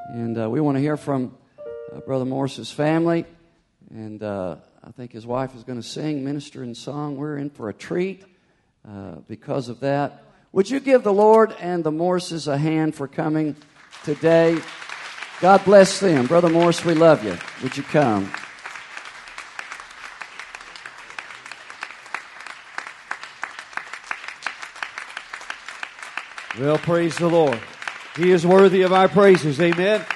And we want to hear from Brother Morris's family. And I think his wife is going to sing, minister in song. We're in for a treat because of that. Would you give the Lord and the Morrises a hand for coming today? God bless them. Brother Morris, we love you. Would you come? Well, praise the Lord. He is worthy of our praises. Amen.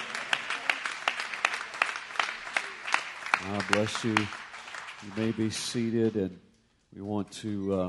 God bless you. You may be seated, and we want to,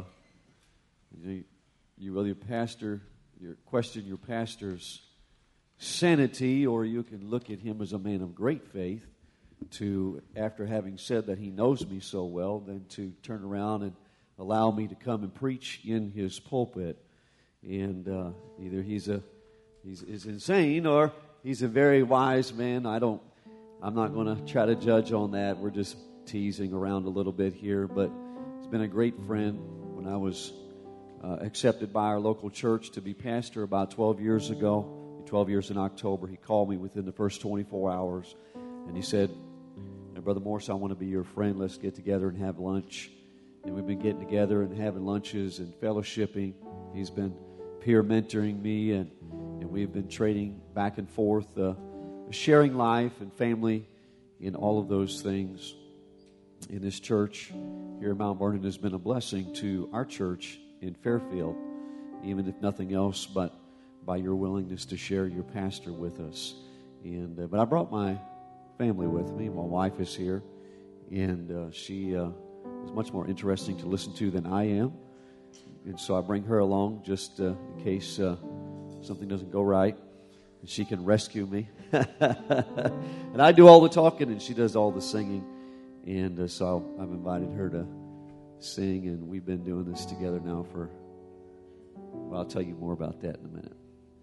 you whether question your pastor's sanity, or you can look at him as a man of great faith, to, after having said that he knows me so well, then to turn around and allow me to come and preach in his pulpit. And either he's insane or he's a very wise man. I'm not going to try to judge on that. We're just teasing around a little bit here. But he's been a great friend. When I was accepted by our local church to be pastor about 12 years ago, 12 years in October, he called me within the first 24 hours. And he said, Brother Morris, I want to be your friend. Let's get together and have lunch. And we've been getting together and having lunches and fellowshipping. He's been peer mentoring me, and we've been trading back and forth, sharing life and family in all of those things. In this church here in Mount Vernon has been a blessing to our church in Fairfield, even if nothing else but by your willingness to share your pastor with us. And but I brought my family with me. My wife is here, and she is much more interesting to listen to than I am. And so I bring her along just in case something doesn't go right, and she can rescue me. And I do all the talking, and she does all the singing. And so I've invited her to sing, and we've been doing this together now for, well, I'll tell you more about that in a minute.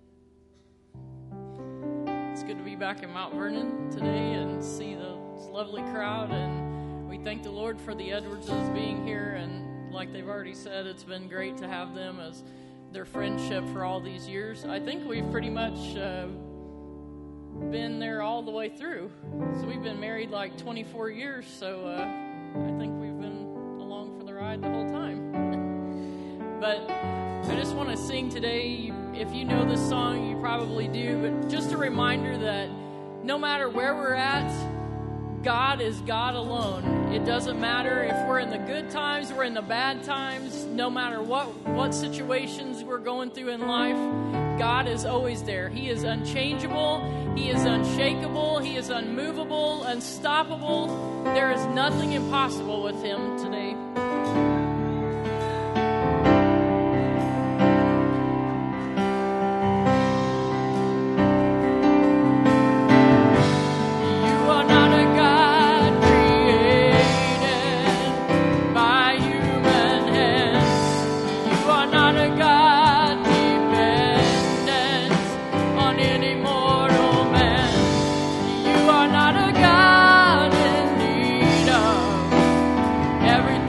It's good to be back in Mount Vernon today and see this lovely crowd. And we thank the Lord for the Edwardses being here. And like they've already said, it's been great to have them as their friendship for all these years. I think we've pretty much been there all the way through. So we've been married like 24 years, so I think we've been along for the ride the whole time. But I just want to sing today. If you know this song, you probably do, but just a reminder that no matter where we're at, God is God alone. It doesn't matter if we're in the good times, we're in the bad times, no matter what situations we're going through in life, God is always there. He is unchangeable, He is unshakable, He is unmovable, unstoppable. There is nothing impossible with Him today. Every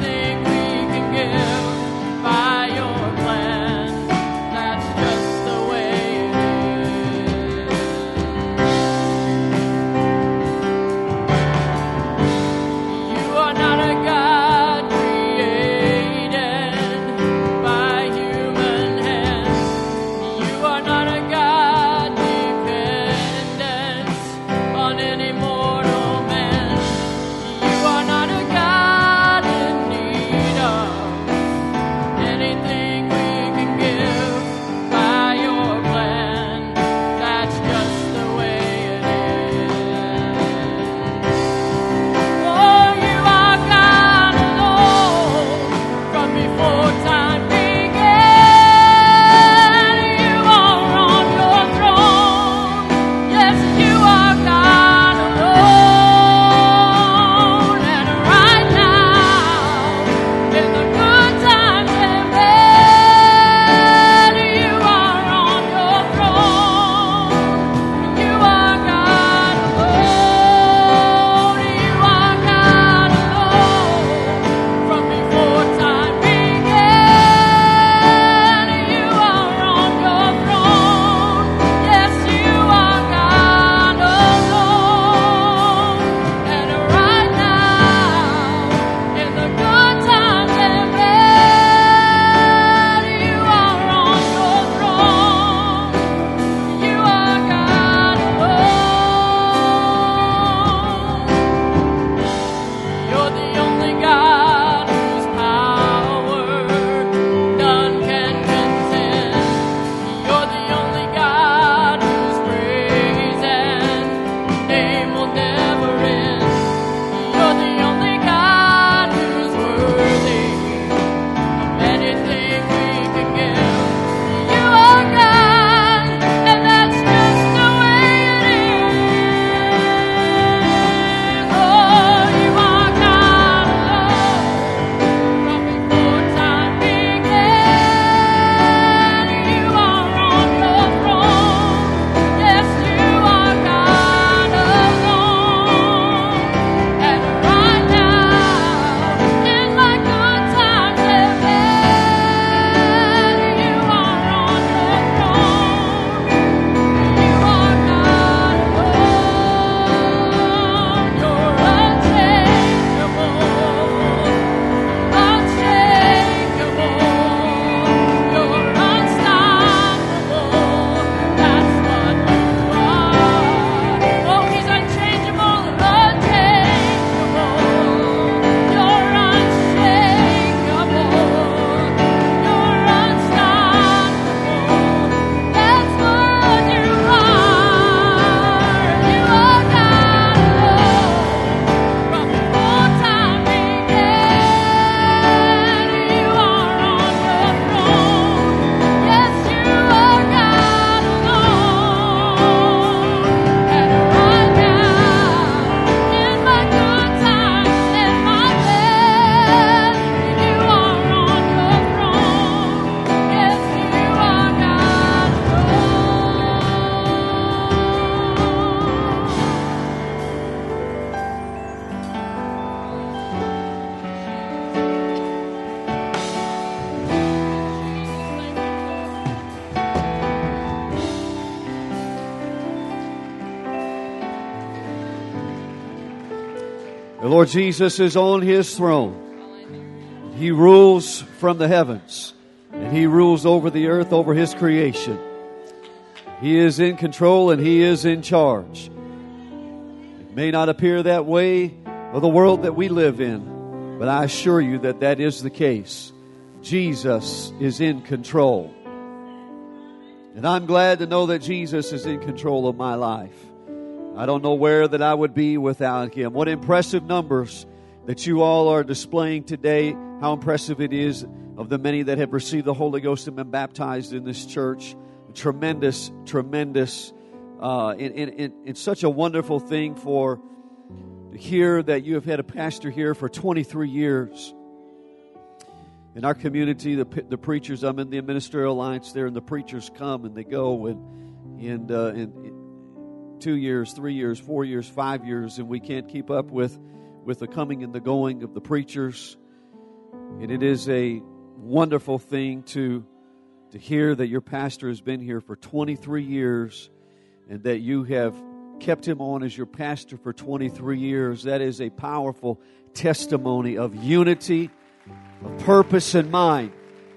The Lord Jesus is on His throne. He rules from the heavens, and He rules over the earth, over His creation. He is in control and He is in charge. It may not appear that way of the world that we live in, but I assure you that that is the case. Jesus is in control. And I'm glad to know that Jesus is in control of my life. I don't know where that I would be without Him. What impressive numbers that you all are displaying today. How impressive it is of the many that have received the Holy Ghost and been baptized in this church. Tremendous, tremendous. It's such a wonderful thing to hear that you have had a pastor here for 23 years. In our community, the preachers, I'm in the Ministerial Alliance there, and the preachers come and they go, and 2 years, 3 years, 4 years, 5 years, and we can't keep up with the coming and the going of the preachers. And it is a wonderful thing to hear that your pastor has been here for 23 years and that you have kept him on as your pastor for 23 years. That is a powerful testimony of unity, of purpose in mind.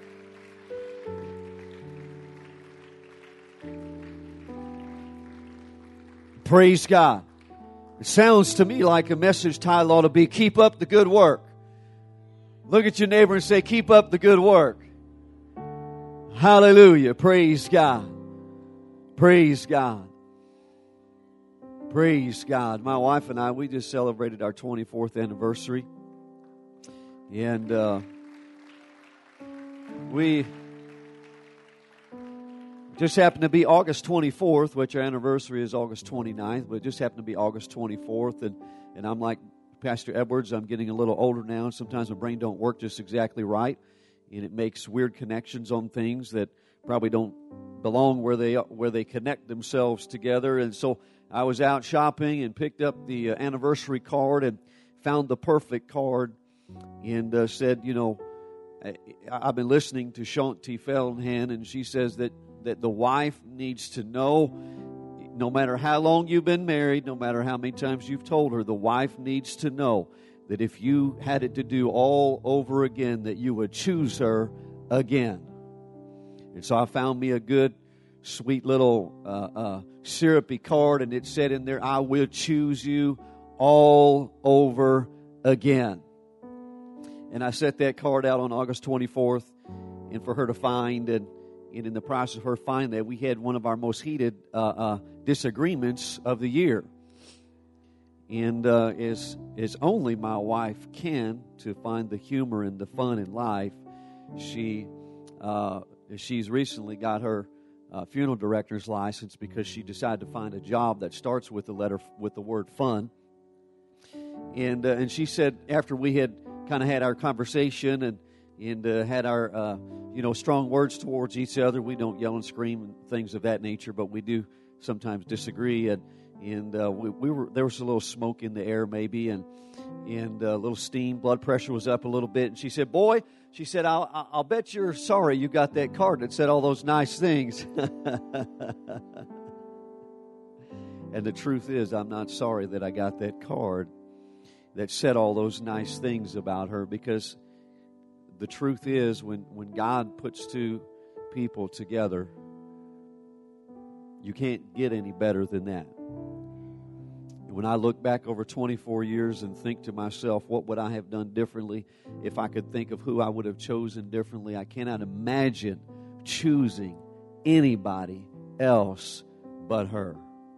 Praise God. It sounds to me like a message title ought to be, Keep Up the Good Work. Look at your neighbor and say, keep up the good work. Hallelujah. Praise God. Praise God. Praise God. My wife and I, we just celebrated our 24th anniversary. And we just happened to be August 24th, which our anniversary is August 29th, but it just happened to be August 24th. And I'm like Pastor Edwards, I'm getting a little older now, and sometimes my brain don't work just exactly right. And it makes weird connections on things that probably don't belong where they connect themselves together. And so I was out shopping and picked up the anniversary card and found the perfect card and said, I've been listening to Shaunti Feldhahn, and she says that the wife needs to know, no matter how long you've been married, no matter how many times you've told her, the wife needs to know that if you had it to do all over again, that you would choose her again. And so I found me a good, sweet little syrupy card, and it said in there, I will choose you all over again. And I set that card out on August 24th, and for her to find, and in the process of her finding that, we had one of our most heated disagreements of the year. And as only my wife can, to find the humor and the fun in life, she's recently got her funeral director's license because she decided to find a job that starts with the word fun. And she said after we had kind of had our conversation and had our strong words towards each other, we don't yell and scream and things of that nature, but we do sometimes disagree, and there was a little smoke in the air maybe, and a little steam. Blood pressure was up a little bit, and she said, "Boy," she said, "I'll bet you're sorry you got that card that said all those nice things." And the truth is, I'm not sorry that I got that card that said all those nice things about her, because the truth is, when God puts two people together, you can't get any better than that. When I look back over 24 years and think to myself, what would I have done differently if I could think of who I would have chosen differently? I cannot imagine choosing anybody else but her.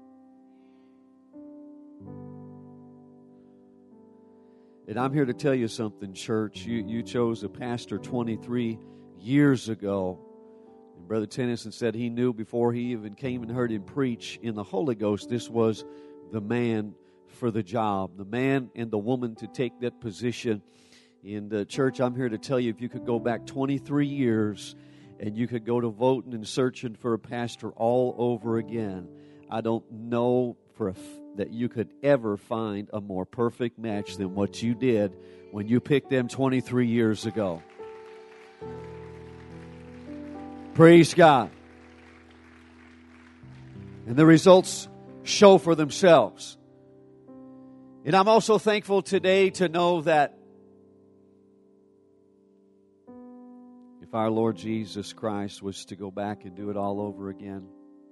And I'm here to tell you something, church. You chose a pastor 23 years ago. And Brother Tennyson said he knew before he even came and heard him preach in the Holy Ghost, this was the man for the job, the man and the woman to take that position. In the church, I'm here to tell you, if you could go back 23 years and you could go to voting and searching for a pastor all over again, I don't know that you could ever find a more perfect match than what you did when you picked them 23 years ago. Praise God. And the results show for themselves. And I'm also thankful today to know that if our Lord Jesus Christ was to go back and do it all over again,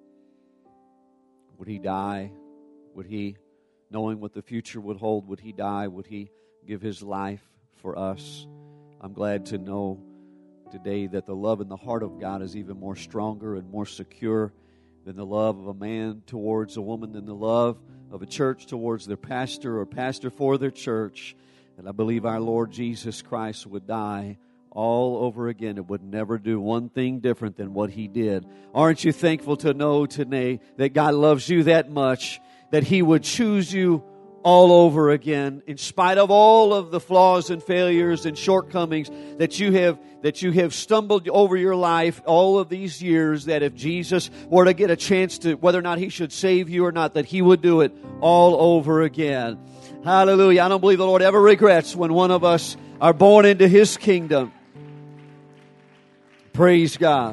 would He die? Would He, knowing what the future would hold, would He die? Would He give His life for us? I'm glad to know today that the love in the heart of God is even more stronger and more secure than the love of a man towards a woman, than the love of a church towards their pastor or pastor for their church. And I believe our Lord Jesus Christ would die all over again. It would never do one thing different than what He did. Aren't you thankful to know today that God loves you that much, that He would choose you all over again, in spite of all of the flaws and failures and shortcomings that you have stumbled over your life all of these years, that if Jesus were to get a chance to, whether or not He should save you or not, that He would do it all over again. Hallelujah. I don't believe the Lord ever regrets when one of us are born into His kingdom. Praise God.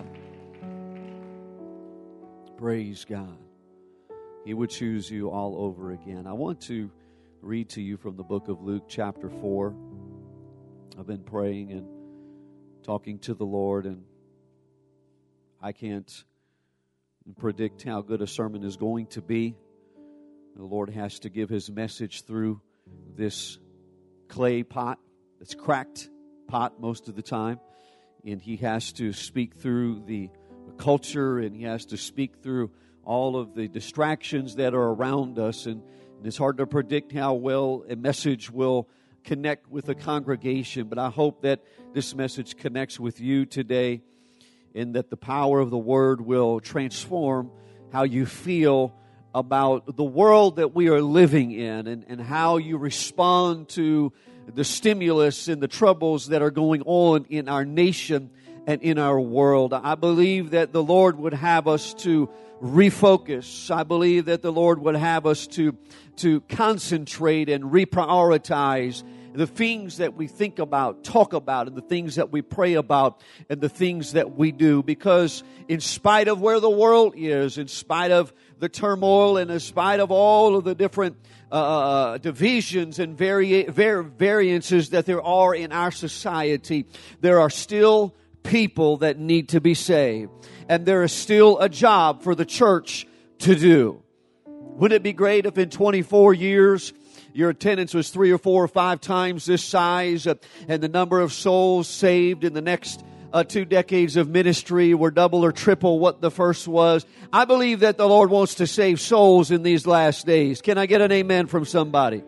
Praise God. He would choose you all over again. I want to read to you from the book of Luke chapter 4. I've been praying and talking to the Lord, and I can't predict how good a sermon is going to be. The Lord has to give His message through this clay pot, that's cracked pot most of the time, and He has to speak through the culture, and He has to speak through all of the distractions that are around us, and it's hard to predict how well a message will connect with a congregation, but I hope that this message connects with you today, and that the power of the Word will transform how you feel about the world that we are living in, and how you respond to the stimulus and the troubles that are going on in our nation and in our world. I believe that the Lord would have us to refocus. I believe that the Lord would have us to concentrate and reprioritize the things that we think about, talk about, and the things that we pray about, and the things that we do. Because in spite of where the world is, in spite of the turmoil, and in spite of all of the different divisions and variances that there are in our society, there are still people that need to be saved. And there is still a job for the church to do. Wouldn't it be great if in 24 years your attendance was 3 or 4 or 5 times this size, and the number of souls saved in the next 2 decades of ministry were double or triple what the first was? I believe that the Lord wants to save souls in these last days. Can I get an amen from somebody?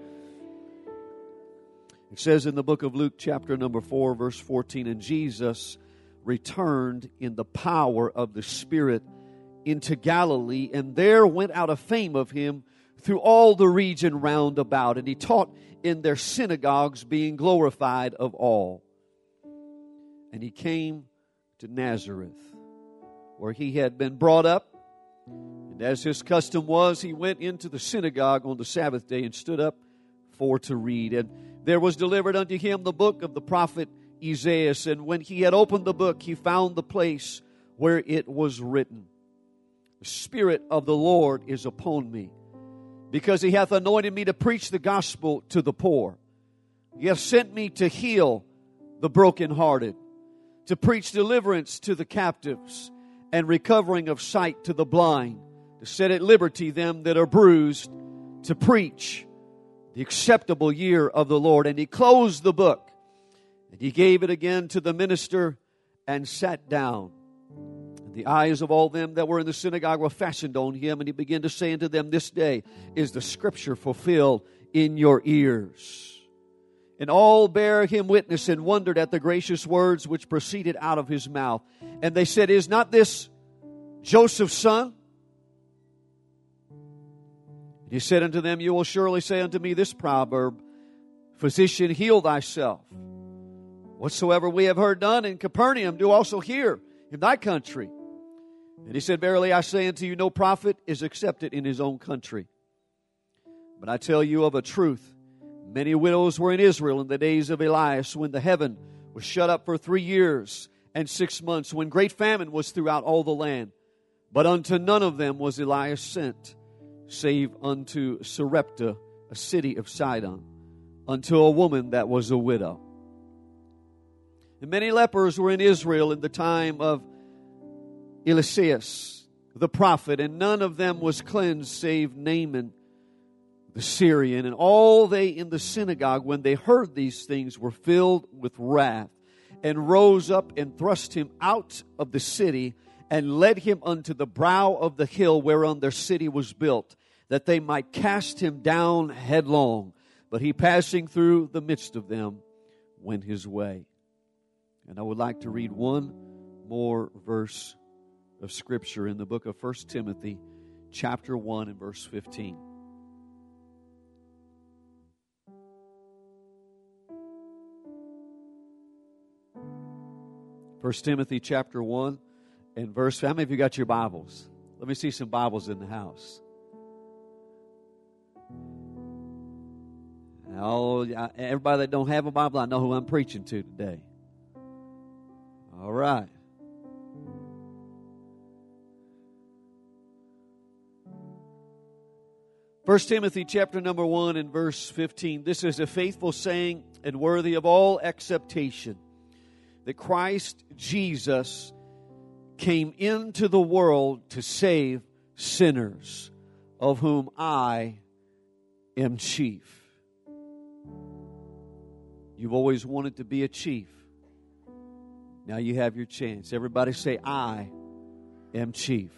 It says in the book of Luke chapter number 4 verse 14, and Jesus returned in the power of the Spirit into Galilee, and there went out a fame of Him through all the region round about, and He taught in their synagogues, being glorified of all. And He came to Nazareth, where He had been brought up, and as His custom was, He went into the synagogue on the Sabbath day and stood up for to read. And there was delivered unto Him the book of the prophet Isaiah, and when He had opened the book, He found the place where it was written, the Spirit of the Lord is upon me, because He hath anointed me to preach the gospel to the poor. He hath sent me to heal the brokenhearted, to preach deliverance to the captives, and recovering of sight to the blind, to set at liberty them that are bruised, to preach the acceptable year of the Lord. And He closed the book, and He gave it again to the minister, and sat down. And the eyes of all them that were in the synagogue were fastened on Him, and He began to say unto them, this day is the scripture fulfilled in your ears. And all bare Him witness, and wondered at the gracious words which proceeded out of His mouth. And they said, is not this Joseph's son? And He said unto them, you will surely say unto me this proverb, physician, heal thyself. Whatsoever we have heard done in Capernaum, do also here in thy country. And He said, verily I say unto you, no prophet is accepted in his own country. But I tell you of a truth, many widows were in Israel in the days of Elias, when the heaven was shut up for 3 years and 6 months, when great famine was throughout all the land. But unto none of them was Elias sent, save unto Sarepta a city of Sidon, unto a woman that was a widow. And many lepers were in Israel in the time of Eliseus the prophet, and none of them was cleansed save Naaman the Syrian. And all they in the synagogue, when they heard these things, were filled with wrath, and rose up and thrust him out of the city, and led him unto the brow of the hill whereon their city was built, that they might cast him down headlong. But he, passing through the midst of them, went his way. And I would like to read one more verse of Scripture in the book of 1 Timothy, chapter 1 and verse 15. First Timothy chapter 1 and verse. How many of you got your Bibles? Let me see some Bibles in the house. Oh, everybody that don't have a Bible, I know who I'm preaching to today. All right. First Timothy chapter number 1 and verse 15. This is a faithful saying and worthy of all acceptation, that Christ Jesus came into the world to save sinners, of whom I am chief. You've always wanted to be a chief. Now you have your chance. Everybody say, I am chief.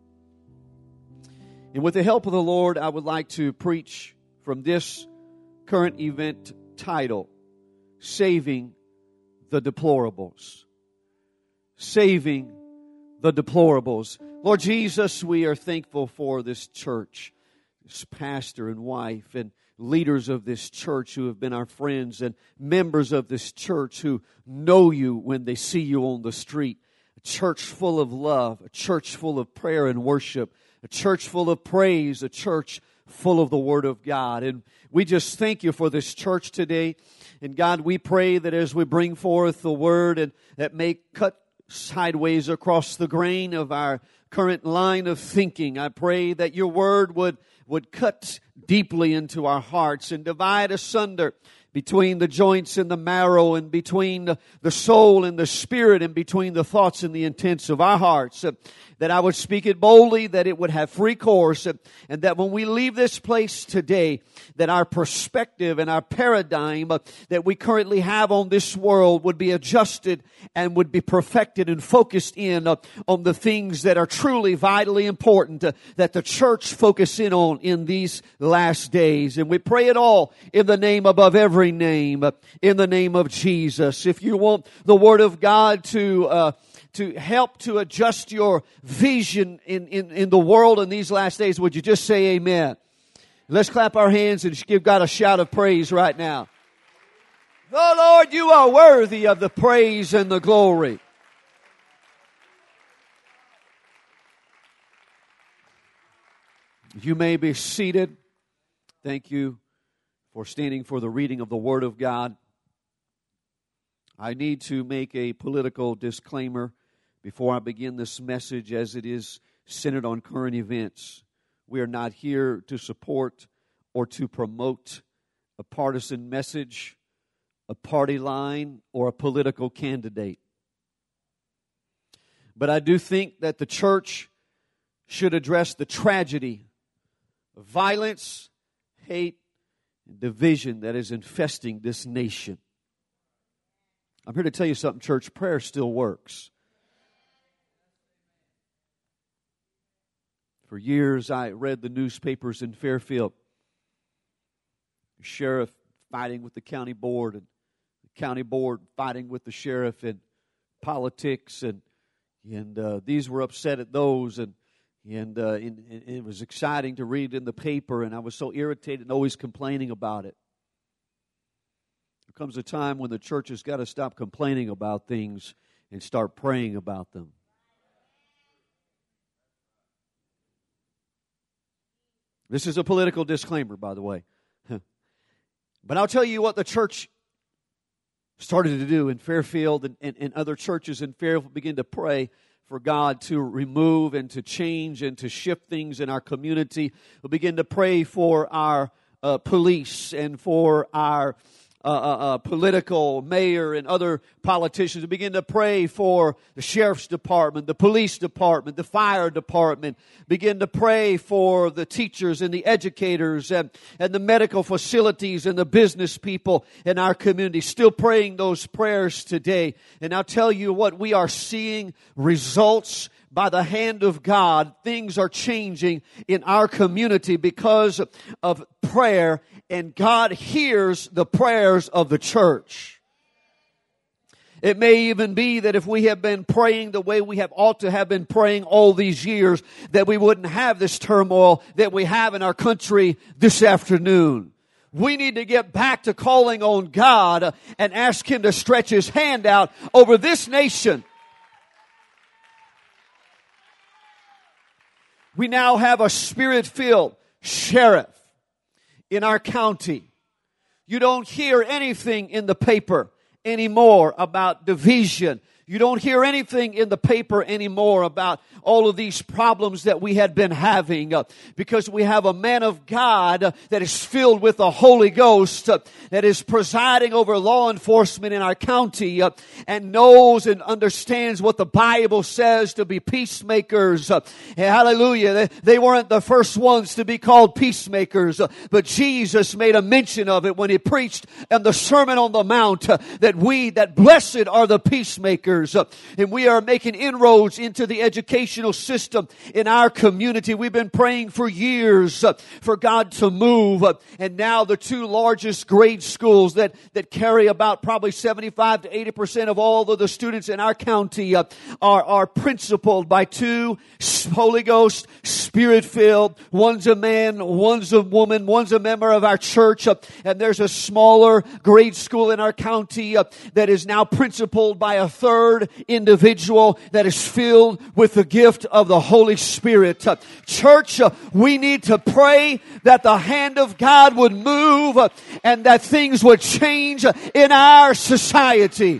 And with the help of the Lord, I would like to preach from this current event title, Saving the Deplorables. Saving the Deplorables. Lord Jesus, we are thankful for this church, this pastor and wife, and leaders of this church who have been our friends, and members of this church who know you when they see you on the street. A church full of love, a church full of prayer and worship, a church full of praise, a church full of the Word of God. And we just thank you for this church today. And God, we pray that as we bring forth the Word, and that may cut sideways across the grain of our current line of thinking, I pray that your Word would cut deeply into our hearts and divide asunder between the joints and the marrow, and between the soul and the spirit, and between the thoughts and the intents of our hearts. That I would speak it boldly, that it would have free course, and that when we leave this place today, that our perspective and our paradigm that we currently have on this world would be adjusted and would be perfected and focused in on the things that are truly vitally important that the church focus in on in these last days. And we pray it all in the name above every name, in the name of Jesus. If you want the Word of God to help to adjust your vision in the world in these last days, would you just say amen? Let's clap our hands and give God a shout of praise right now. Oh Lord, you are worthy of the praise and the glory. You may be seated. Thank you for standing for the reading of the Word of God. I need to make a political disclaimer before I begin this message, as it is centered on current events. We are not here to support or to promote a partisan message, a party line, or a political candidate. But I do think that the church should address the tragedy of violence, hate, and division that is infesting this nation. I'm here to tell you something, church. Prayer still works. For years, I read the newspapers in Fairfield. The sheriff fighting with the county board, and the county board fighting with the sheriff in politics, and these were upset at those, and it was exciting to read in the paper, and I was so irritated and always complaining about it. There comes a time when the church has got to stop complaining about things and start praying about them. This is a political disclaimer, by the way. But I'll tell you what the church started to do in Fairfield, and other churches in Fairfield begin to pray for God to remove and to change and to shift things in our community. We'll begin to pray for our police and for our political mayor and other politicians. We begin to pray for the sheriff's department, the police department, the fire department. Begin to pray for the teachers and the educators and the medical facilities and the business people in our community. Still praying those prayers today. And I'll tell you what, we are seeing results by the hand of God. Things are changing in our community because of prayer, and God hears the prayers of the church. It may even be that if we have been praying the way we have ought to have been praying all these years, that we wouldn't have this turmoil that we have in our country this afternoon. We need to get back to calling on God and ask Him to stretch His hand out over this nation. We now have a Spirit-filled sheriff in our county. You don't hear anything in the paper anymore about division. You don't hear anything in the paper anymore about all of these problems that we had been having because we have a man of God that is filled with the Holy Ghost that is presiding over law enforcement in our county and knows and understands what the Bible says to be peacemakers. Hallelujah. They weren't the first ones to be called peacemakers, but Jesus made a mention of it when He preached in the Sermon on the Mount that blessed are the peacemakers. And we are making inroads into the educational system in our community. We've been praying for years for God to move. And now the two largest grade schools that carry about probably 75 to 80% of all of the students in our county are principled by two Holy Ghost, Spirit-filled. One's a man, one's a woman, one's a member of our church. And there's a smaller grade school in our county that is now principled by a third individual that is filled with the gift of the Holy Spirit. Church, we need to pray that the hand of God would move and that things would change in our society.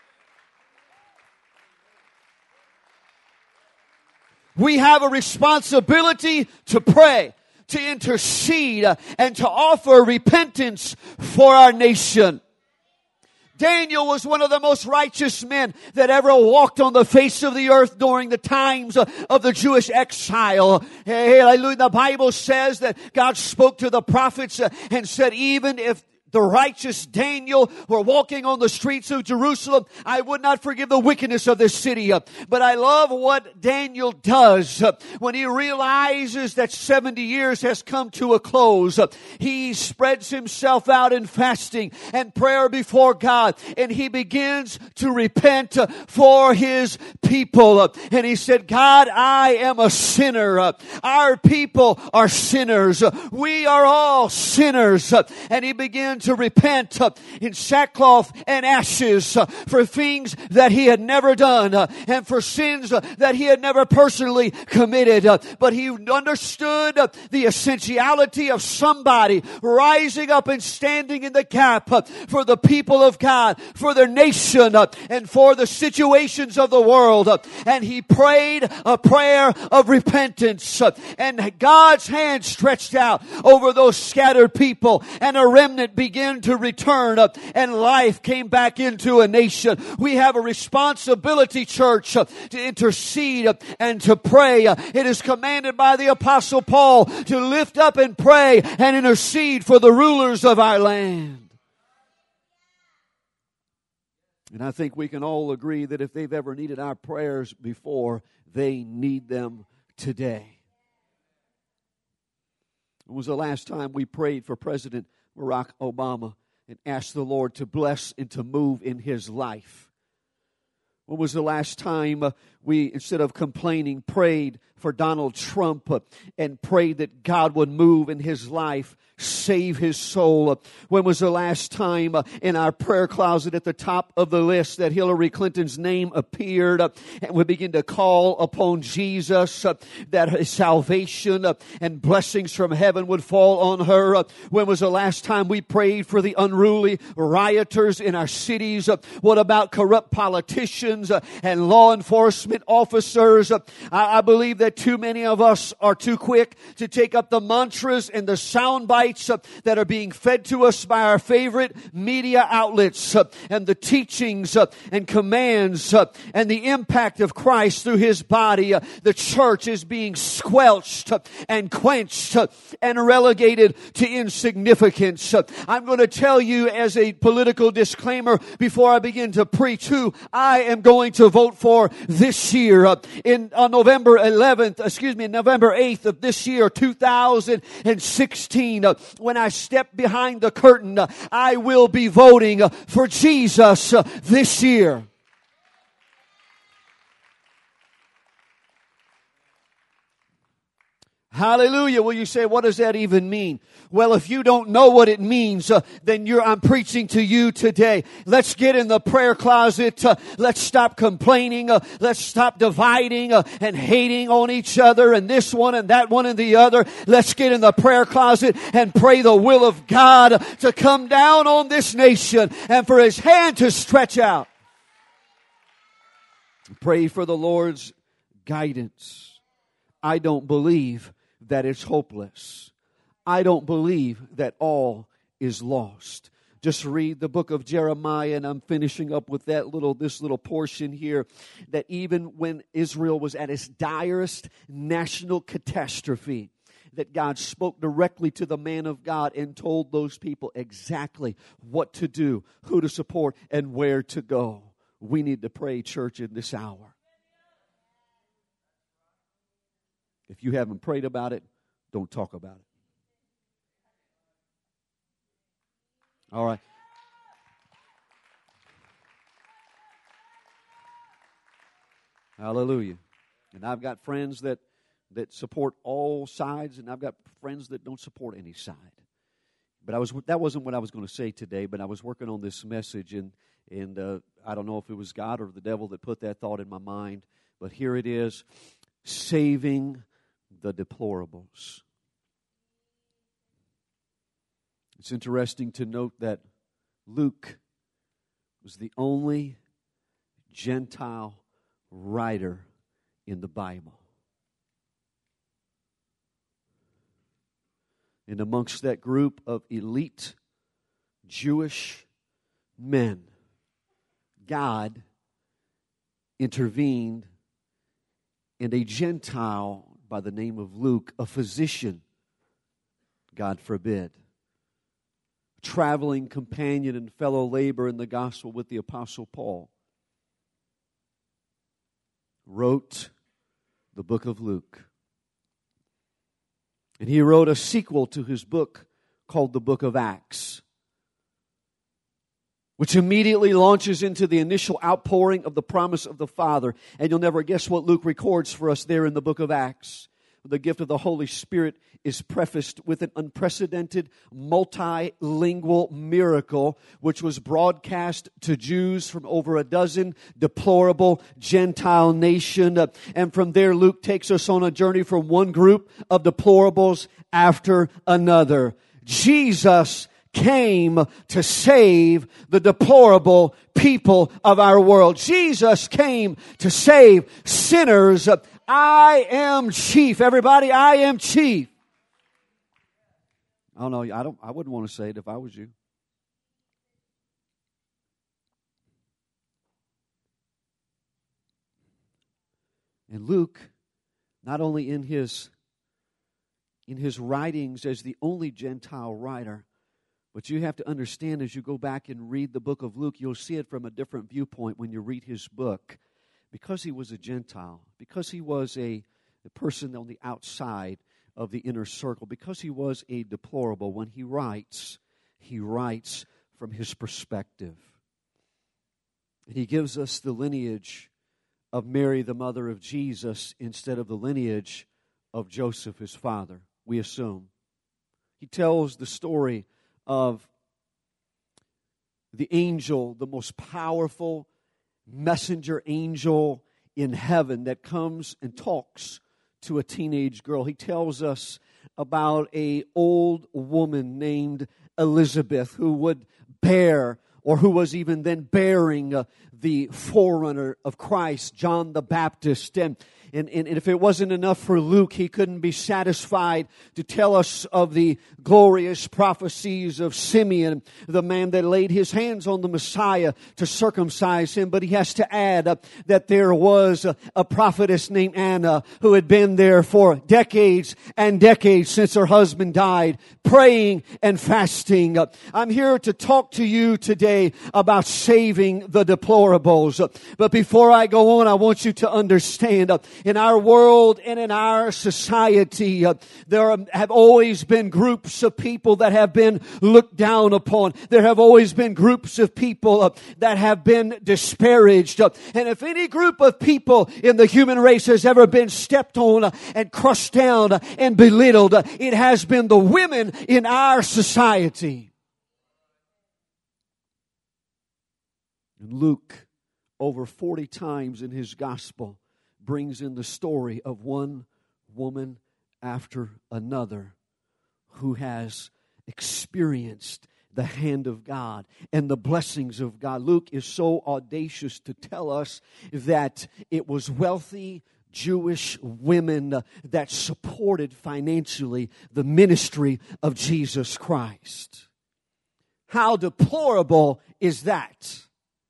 We have a responsibility to pray, to intercede, and to offer repentance for our nation. Daniel was one of the most righteous men that ever walked on the face of the earth during the times of the Jewish exile. Hallelujah. The Bible says that God spoke to the prophets and said, even if the righteous Daniel were walking on the streets of Jerusalem, I would not forgive the wickedness of this city. But I love what Daniel does when he realizes that 70 years has come to a close. He spreads himself out in fasting and prayer before God, and he begins to repent for his people. And he said, God, I am a sinner. Our people are sinners. We are all sinners. And he began to repent in sackcloth and ashes for things that he had never done and for sins that he had never personally committed. But he understood the essentiality of somebody rising up and standing in the gap for the people of God, for their nation, and for the situations of the world. And he prayed a prayer of repentance, and God's hand stretched out over those scattered people, and a remnant began to return, and life came back into a nation. We have a responsibility, church, to intercede and to pray. It is commanded by the Apostle Paul to lift up and pray and intercede for the rulers of our land. And I think we can all agree that if they've ever needed our prayers before, they need them today. When was the last time we prayed for President Barack Obama and asked the Lord to bless and to move in his life? When was the last time we, instead of complaining, prayed for Donald Trump and prayed that God would move in his life, save his soul? When was the last time in our prayer closet at the top of the list that Hillary Clinton's name appeared and we begin to call upon Jesus that his salvation and blessings from heaven would fall on her? When was the last time we prayed for the unruly rioters in our cities? What about corrupt politicians politicians and law enforcement officers. I believe that too many of us are too quick to take up the mantras and the sound bites that are being fed to us by our favorite media outlets and the teachings and commands and the impact of Christ through His body. The church is being squelched and quenched and relegated to insignificance. I'm going to tell you as a political disclaimer before I begin to preach who I am going to vote for this year. On November 8th of this year, 2016, when I step behind the curtain, I will be voting for Jesus this year. Hallelujah. Well, you say, what does that even mean? Well, if you don't know what it means, then I'm preaching to you today. Let's get in the prayer closet. Let's stop complaining. Let's stop dividing and hating on each other and this one and that one and the other. Let's get in the prayer closet and pray the will of God to come down on this nation and for His hand to stretch out. Pray for the Lord's guidance. I don't believe that it's hopeless. I don't believe that all is lost. Just read the book of Jeremiah, and I'm finishing up with this little portion here, that even when Israel was at its direst national catastrophe, that God spoke directly to the man of God and told those people exactly what to do, who to support, and where to go. We need to pray, church, in this hour. If you haven't prayed about it, don't talk about it. All right. Hallelujah. And I've got friends that support all sides, and I've got friends that don't support any side. But that wasn't what I was going to say today, but I was working on this message, and I don't know if it was God or the devil that put that thought in my mind, but here it is, saving the deplorables. It's interesting to note that Luke was the only Gentile writer in the Bible. And amongst that group of elite Jewish men, God intervened, and a Gentile by the name of Luke, a physician, God forbid, traveling companion and fellow laborer in the gospel with the Apostle Paul, wrote the book of Luke. And he wrote a sequel to his book called the book of Acts, which immediately launches into the initial outpouring of the promise of the Father. And you'll never guess what Luke records for us there in the book of Acts. The gift of the Holy Spirit is prefaced with an unprecedented multilingual miracle which was broadcast to Jews from over a dozen deplorable Gentile nations. And from there, Luke takes us on a journey from one group of deplorables after another. Jesus came to save the deplorable people of our world. Jesus came to save sinners. I am chief. Everybody, I am chief. I don't know. I wouldn't want to say it if I was you. And Luke, not only in his writings as the only Gentile writer, but you have to understand as you go back and read the book of Luke, you'll see it from a different viewpoint when you read his book. Because he was a Gentile, because he was a person on the outside of the inner circle, because he was a deplorable, when he writes from his perspective. And he gives us the lineage of Mary, the mother of Jesus, instead of the lineage of Joseph, his father, we assume. He tells the story of the angel, the most powerful messenger angel in heaven that comes and talks to a teenage girl. He tells us about an old woman named Elizabeth who would bear, or who was even then bearing, the forerunner of Christ, John the Baptist. And if it wasn't enough for Luke, he couldn't be satisfied to tell us of the glorious prophecies of Simeon, the man that laid his hands on the Messiah to circumcise him. But he has to add that there was a prophetess named Anna who had been there for decades and decades since her husband died, praying and fasting. I'm here to talk to you today about saving the deplorables. But before I go on, I want you to understand, in our world and in our society, there have always been groups of people that have been looked down upon. There have always been groups of people that have been disparaged. And if any group of people in the human race has ever been stepped on and crushed down and belittled, it has been the women in our society. And Luke, over 40 times in his gospel, brings in the story of one woman after another who has experienced the hand of God and the blessings of God. Luke is so audacious to tell us that it was wealthy Jewish women that supported financially the ministry of Jesus Christ. How deplorable is that?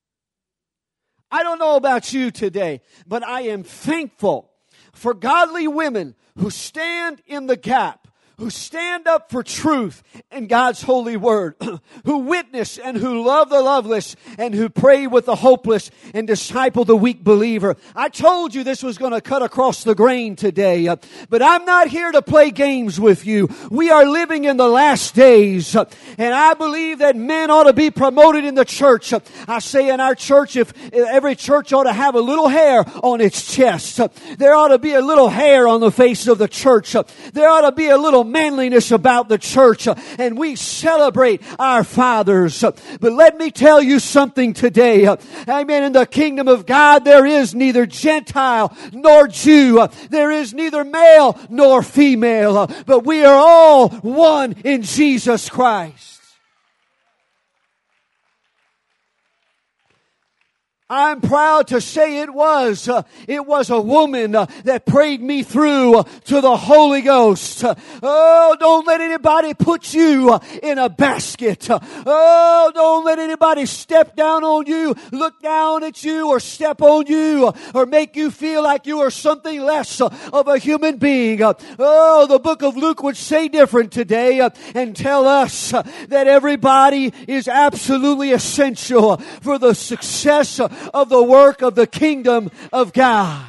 I don't know about you today, but I am thankful for godly women who stand in the gap, who stand up for truth in God's holy word, who witness and who love the loveless and who pray with the hopeless and disciple the weak believer. I told you this was going to cut across the grain today, but I'm not here to play games with you. We are living in the last days, and I believe that men ought to be promoted in the church. I say in our church, if every church ought to have a little hair on its chest. There ought to be a little hair on the face of the church. There ought to be a little manliness about the church, and we celebrate our fathers. But let me tell you something today. Amen. In the kingdom of God, there is neither Gentile nor Jew. There is neither male nor female, but we are all one in Jesus Christ. I'm proud to say it was a woman that prayed me through to the Holy Ghost. Oh, don't let anybody put you in a basket. Oh, don't let anybody step down on you, look down at you, or step on you, or make you feel like you are something less of a human being. Oh, the book of Luke would say different today and tell us that everybody is absolutely essential for the success of the work of the kingdom of God.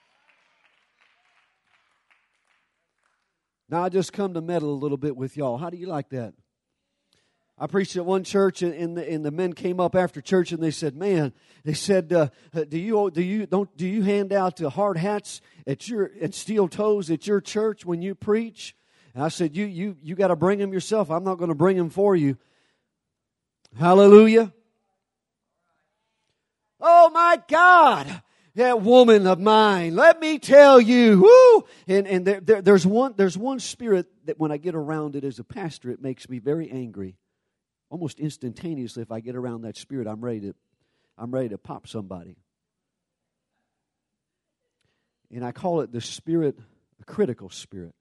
Now I just come to meddle a little bit with y'all. How do you like that? I preached at one church, and the men came up after church and they said, "Man," they said, "Do you hand out hard hats and steel toes at your church when you preach?" And I said, "You got to bring them yourself. I'm not going to bring them for you." Hallelujah. Oh my God, that woman of mine, let me tell you, whoo! And there's one spirit that when I get around it as a pastor, it makes me very angry. Almost instantaneously, if I get around that spirit, I'm ready to pop somebody. And I call it the spirit, a critical spirit.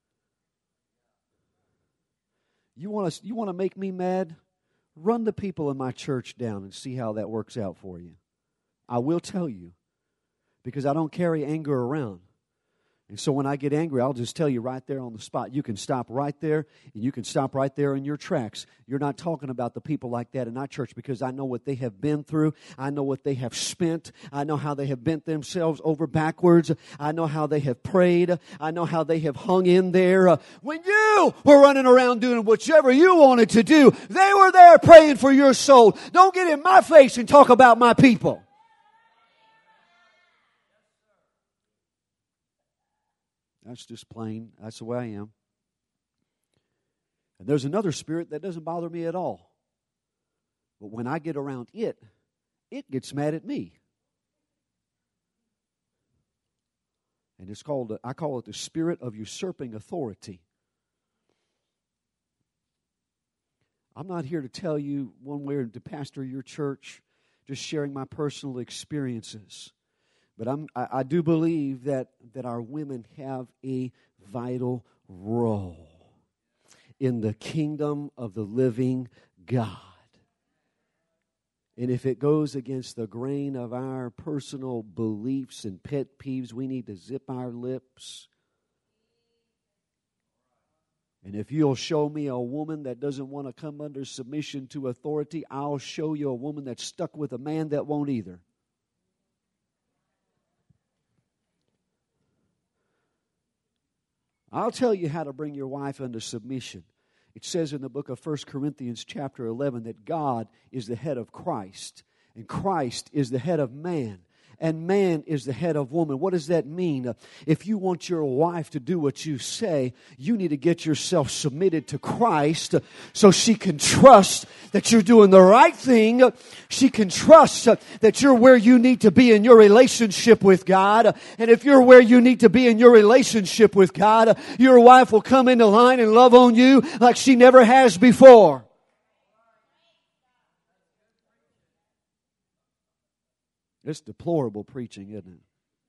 You want to make me mad? Run the people in my church down and see how that works out for you. I will tell you, because I don't carry anger around. And so when I get angry, I'll just tell you right there on the spot. You can stop right there, and you can stop right there in your tracks. You're not talking about the people like that in our church, because I know what they have been through. I know what they have spent. I know how they have bent themselves over backwards. I know how they have prayed. I know how they have hung in there. When you were running around doing whichever you wanted to do, they were there praying for your soul. Don't get in my face and talk about my people. That's just plain. That's the way I am. And there's another spirit that doesn't bother me at all. But when I get around it gets mad at me. And I call it the spirit of usurping authority. I'm not here to tell you one way to pastor your church. just sharing my personal experiences. But I do believe that our women have a vital role in the kingdom of the living God. And if it goes against the grain of our personal beliefs and pet peeves, we need to zip our lips. And if you'll show me a woman that doesn't want to come under submission to authority, I'll show you a woman that's stuck with a man that won't either. I'll tell you how to bring your wife under submission. It says in the book of 1 Corinthians chapter 11 that God is the head of Christ, and Christ is the head of man, and man is the head of woman. What does that mean? If you want your wife to do what you say, you need to get yourself submitted to Christ so she can trust that you're doing the right thing. She can trust that you're where you need to be in your relationship with God. And if you're where you need to be in your relationship with God, your wife will come into line and love on you like she never has before. It's deplorable preaching, isn't it?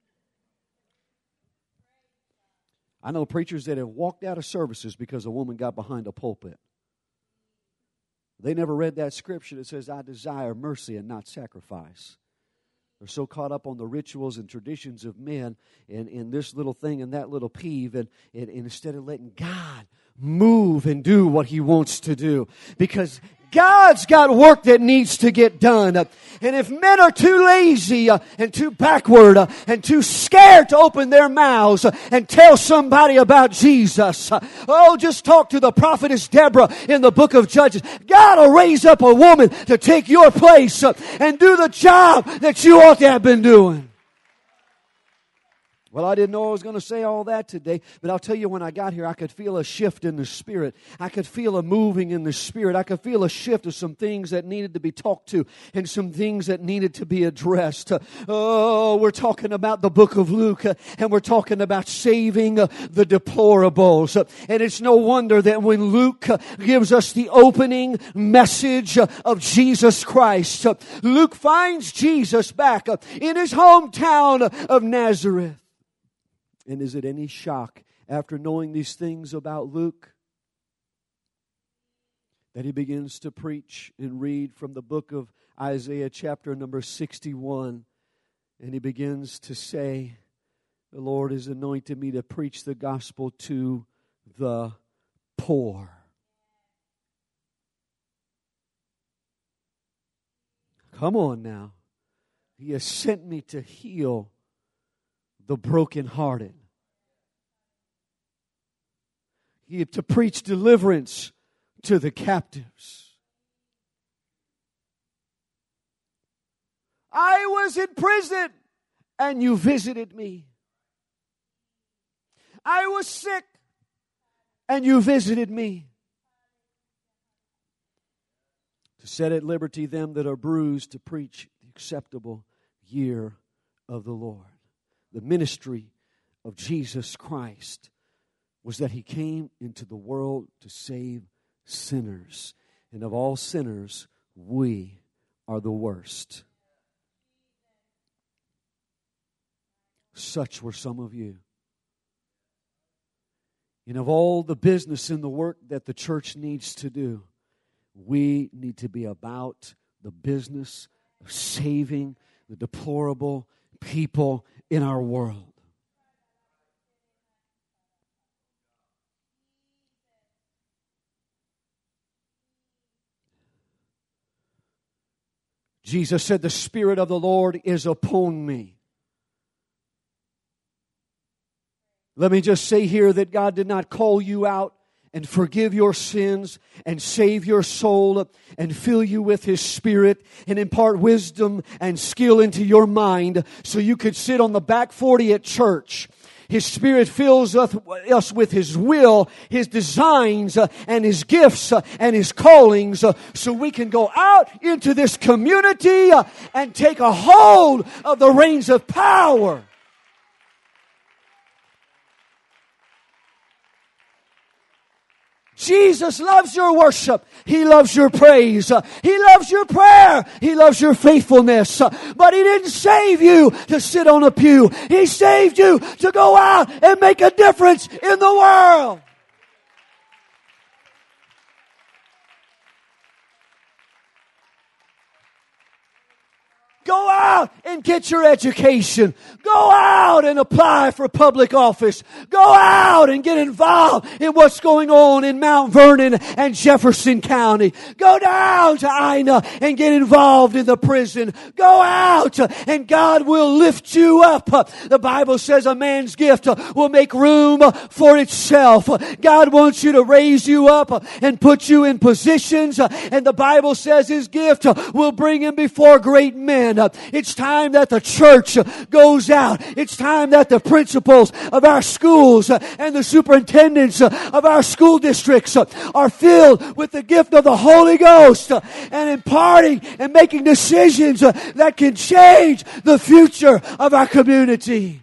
I know preachers that have walked out of services because a woman got behind a pulpit. They never read that scripture that says, I desire mercy and not sacrifice. They're so caught up on the rituals and traditions of men and this little thing and that little peeve, and instead of letting God move and do what He wants to do. Because God's got work that needs to get done. And if men are too lazy and too backward and too scared to open their mouths and tell somebody about Jesus, just talk to the prophetess Deborah in the book of Judges. God will raise up a woman to take your place and do the job that you ought to have been doing. Well, I didn't know I was going to say all that today, but I'll tell you, when I got here, I could feel a shift in the Spirit. I could feel a moving in the Spirit. I could feel a shift of some things that needed to be talked to and some things that needed to be addressed. We're talking about the book of Luke, and we're talking about saving the deplorables. And it's no wonder that when Luke gives us the opening message of Jesus Christ, Luke finds Jesus back in his hometown of Nazareth. And is it any shock, after knowing these things about Luke, that he begins to preach and read from the book of Isaiah chapter number 61. And he begins to say, the Lord has anointed me to preach the gospel to the poor. Come on now. He has sent me to heal the brokenhearted. To preach deliverance to the captives. I was in prison and you visited me. I was sick and you visited me. To set at liberty them that are bruised, to preach the acceptable year of the Lord. The ministry of Jesus Christ was that He came into the world to save sinners. And of all sinners, we are the worst. Such were some of you. And of all the business and the work that the church needs to do, we need to be about the business of saving the deplorable people in our world. Jesus said, the Spirit of the Lord is upon me. Let me just say here that God did not call you out and forgive your sins and save your soul and fill you with His Spirit and impart wisdom and skill into your mind so you could sit on the back 40 at church. His Spirit fills us with His will, His designs, and His gifts and His callings so we can go out into this community and take a hold of the reins of power. Jesus loves your worship. He loves your praise. He loves your prayer. He loves your faithfulness. But He didn't save you to sit on a pew. He saved you to go out and make a difference in the world. Go out and get your education. Go out and apply for public office. Go out and get involved in what's going on in Mount Vernon and Jefferson County. Go down to Ina and get involved in the prison. Go out and God will lift you up. The Bible says a man's gift will make room for itself. God wants you to raise you up and put you in positions. And the Bible says His gift will bring him before great men. It's time that the church goes out. It's time that the principals of our schools and the superintendents of our school districts are filled with the gift of the Holy Ghost and imparting and making decisions that can change the future of our community.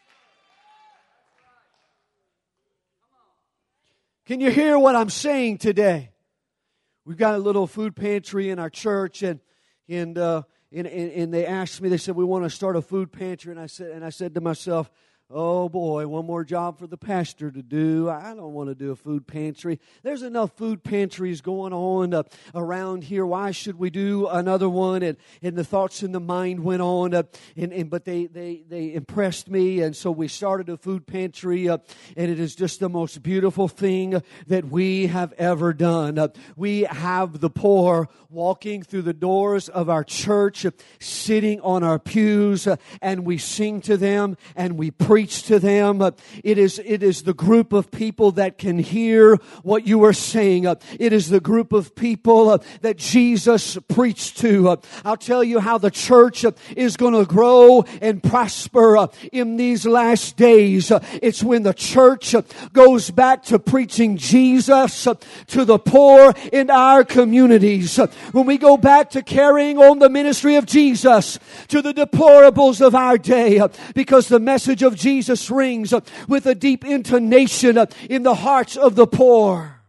Can you hear what I'm saying today? We've got a little food pantry in our church, and they asked me, they said, we want to start a food pantry. And I said to myself, oh boy, one more job for the pastor to do. I don't want to do a food pantry. There's enough food pantries going on around here. Why should we do another one? And the thoughts in the mind went on, but they impressed me. And so we started a food pantry, and it is just the most beautiful thing that we have ever done. We have the poor walking through the doors of our church, sitting on our pews, and we sing to them and we preach to them. It is the group of people that can hear what you are saying. It is the group of people that Jesus preached to. I'll tell you how the church is going to grow and prosper in these last days. It's when the church goes back to preaching Jesus to the poor in our communities. When we go back to carrying on the ministry of Jesus to the deplorables of our day, because the message of Jesus rings with a deep intonation in the hearts of the poor.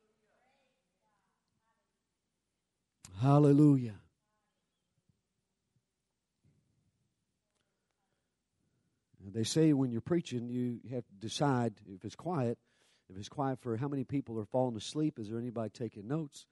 Hallelujah. They say when you're preaching, you have to decide if it's quiet. If it's quiet for how many people are falling asleep, is there anybody taking notes?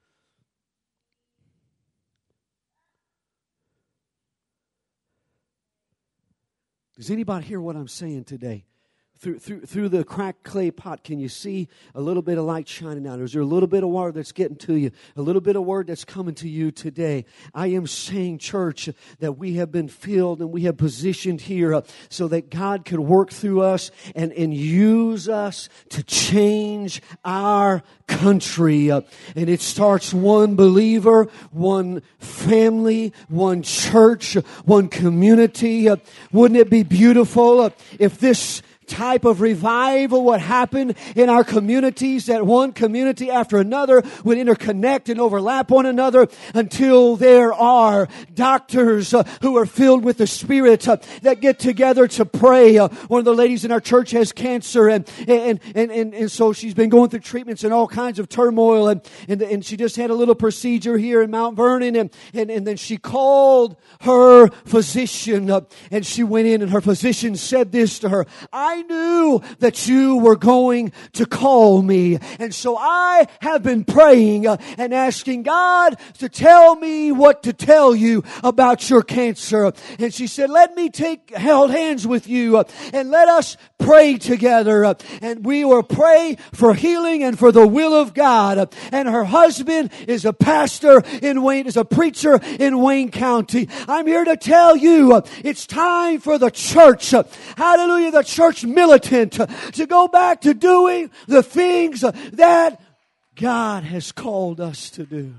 Does anybody hear what I'm saying today? Through the cracked clay pot, can you see a little bit of light shining out? Is there a little bit of water that's getting to you? A little bit of word that's coming to you today? I am saying, church, that we have been filled and we have positioned here so that God could work through us and use us to change our country. And it starts one believer, one family, one church, one community. Wouldn't it be beautiful if this type of revival would happen in our communities, that one community after another would interconnect and overlap one another until there are doctors who are filled with the Spirit that get together to pray. One of the ladies in our church has cancer, and so she's been going through treatments and all kinds of turmoil, and she just had a little procedure here in Mount Vernon, and then she called her physician, and she went in, and her physician said this to her: I knew that you were going to call me. And so I have been praying and asking God to tell me what to tell you about your cancer. And she said, let me hold hands with you and let us pray together. And we will pray for healing and for the will of God. And her husband is a pastor is a preacher in Wayne County. I'm here to tell you, it's time for the church, hallelujah, the church militant, to go back to doing the things that God has called us to do.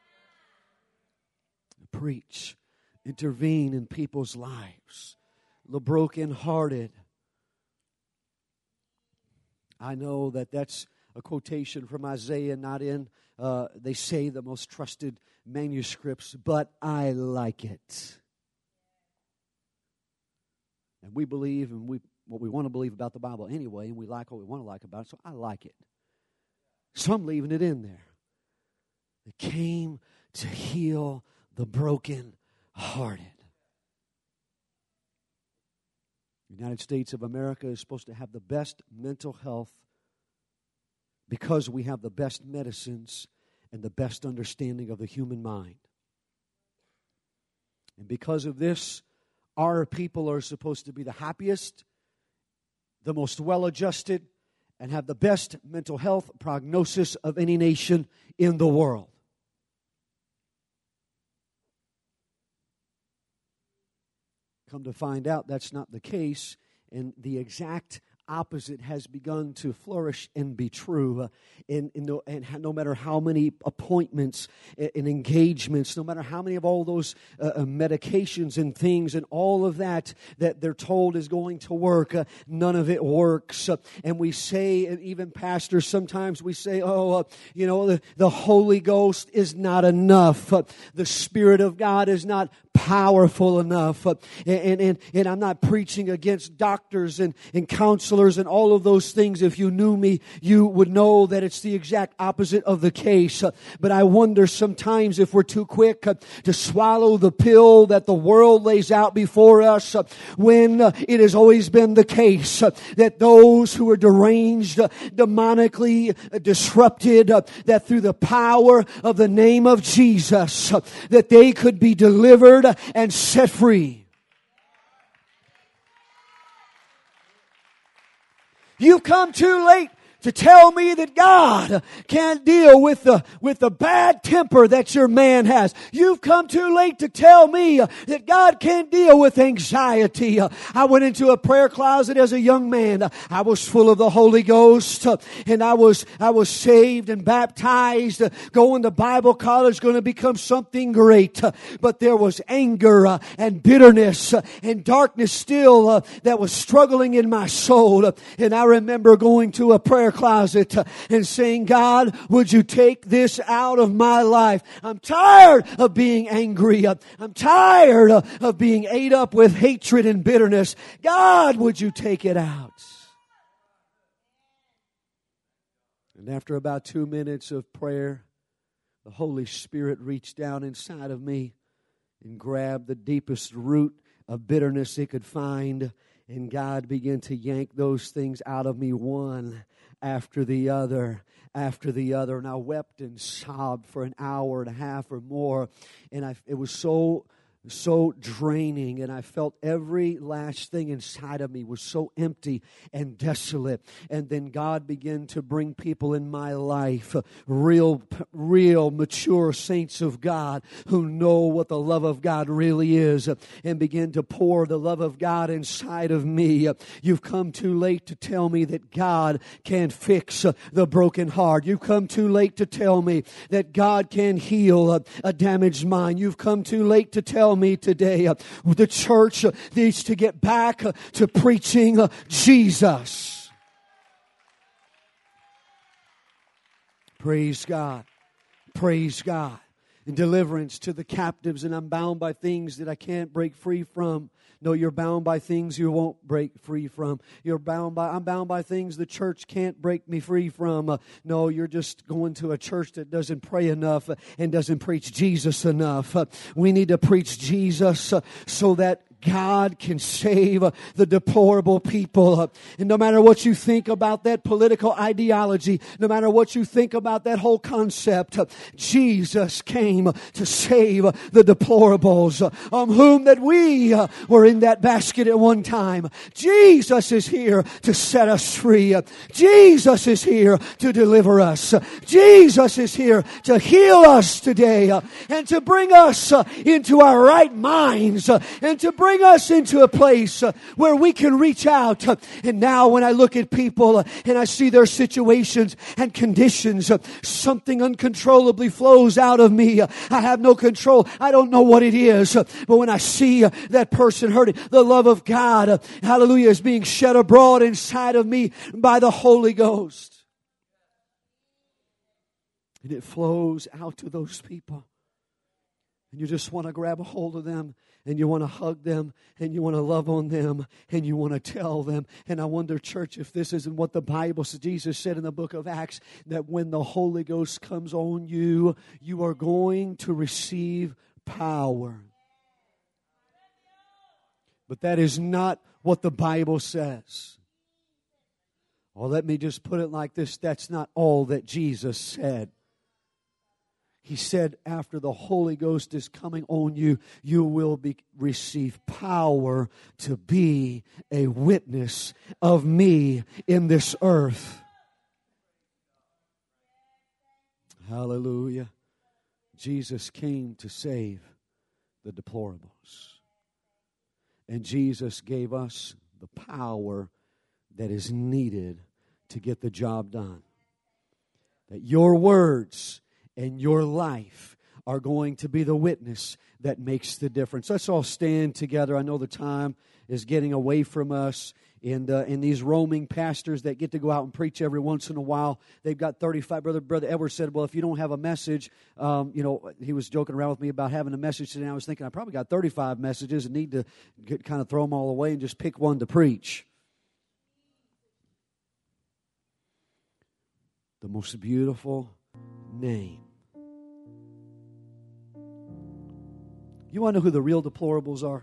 Preach, intervene in people's lives, the brokenhearted. I know that that's a quotation from Isaiah, not in, they say, the most trusted manuscripts, but I like it. And we believe, and what we want to believe about the Bible anyway, and we like what we want to like about it, so I like it. So I'm leaving it in there. It came to heal the broken-hearted. The United States of America is supposed to have the best mental health because we have the best medicines and the best understanding of the human mind. And because of this, our people are supposed to be the happiest, the most well-adjusted, and have the best mental health prognosis of any nation in the world. Come to find out that's not the case, and the exact opposite has begun to flourish and be true. And no matter how many appointments and engagements, no matter how many of all those medications and things and all of that they're told is going to work, none of it works. And we say, and even pastors, sometimes we say, the Holy Ghost is not enough. The Spirit of God is not powerful enough. And I'm not preaching against doctors and counselors and all of those things. If you knew me, you would know that it's the exact opposite of the case. But I wonder sometimes if we're too quick to swallow the pill that the world lays out before us, when it has always been the case that those who are deranged, demonically disrupted, that through the power of the name of Jesus, that they could be delivered and set free. You've come too late to tell me that God can't deal with the bad temper that your man has. You've come too late to tell me that God can't deal with anxiety. I went into a prayer closet as a young man. I was full of the Holy Ghost, and I was saved and baptized, going to Bible college, going to become something great. But there was anger and bitterness and darkness still that was struggling in my soul. And I remember going to a prayer closet and saying, God, would you take this out of my life? I'm tired of being angry. I'm tired of being ate up with hatred and bitterness. God, would you take it out? And after about 2 minutes of prayer, the Holy Spirit reached down inside of me and grabbed the deepest root of bitterness He could find. And God began to yank those things out of me one after the other, after the other. And I wept and sobbed for an hour and a half or more. And it was so draining, and I felt every last thing inside of me was so empty and desolate. And then God began to bring people in my life, real mature saints of God who know what the love of God really is, and begin to pour the love of God inside of me. You've come too late to tell me that God can fix the broken heart. You've come too late to tell me that God can heal a damaged mind. You've come too late to tell me today the church needs to get back to preaching Jesus. Praise God. Praise God. And deliverance to the captives. And I'm bound by things that I can't break free from. No, you're bound by things you won't break free from. I'm bound by things the church can't break me free from. No, you're just going to a church that doesn't pray enough and doesn't preach Jesus enough. We need to preach Jesus so that God can save the deplorable people. And no matter what you think about that political ideology, no matter what you think about that whole concept, Jesus came to save the deplorables, whom that we were in that basket at one time. Jesus is here to set us free. Jesus is here to deliver us. Jesus is here to heal us today and to bring us into our right minds and to bring us into a place where we can reach out. And now when I look at people and I see their situations and conditions, something uncontrollably flows out of me. I have no control. I don't know what it is. But when I see that person hurting, the love of God, hallelujah, is being shed abroad inside of me by the Holy Ghost. And it flows out to those people. And you just want to grab a hold of them, and you want to hug them, and you want to love on them, and you want to tell them. And I wonder, church, if this isn't what the Bible says. Jesus said in the book of Acts that when the Holy Ghost comes on you, you are going to receive power. But that is not what the Bible says. Or let me just put it like this. That's not all that Jesus said. He said, after the Holy Ghost is coming on you, you will receive power to be a witness of me in this earth. Hallelujah. Jesus came to save the deplorables. And Jesus gave us the power that is needed to get the job done. That your words and your life are going to be the witness that makes the difference. Let's all stand together. I know the time is getting away from us. And these roaming pastors that get to go out and preach every once in a while, they've got 35. Brother Edwards said, well, if you don't have a message, he was joking around with me about having a message today. I was thinking I probably got 35 messages and need to kind of throw them all away and just pick one to preach. The most beautiful name. You want to know who the real deplorables are?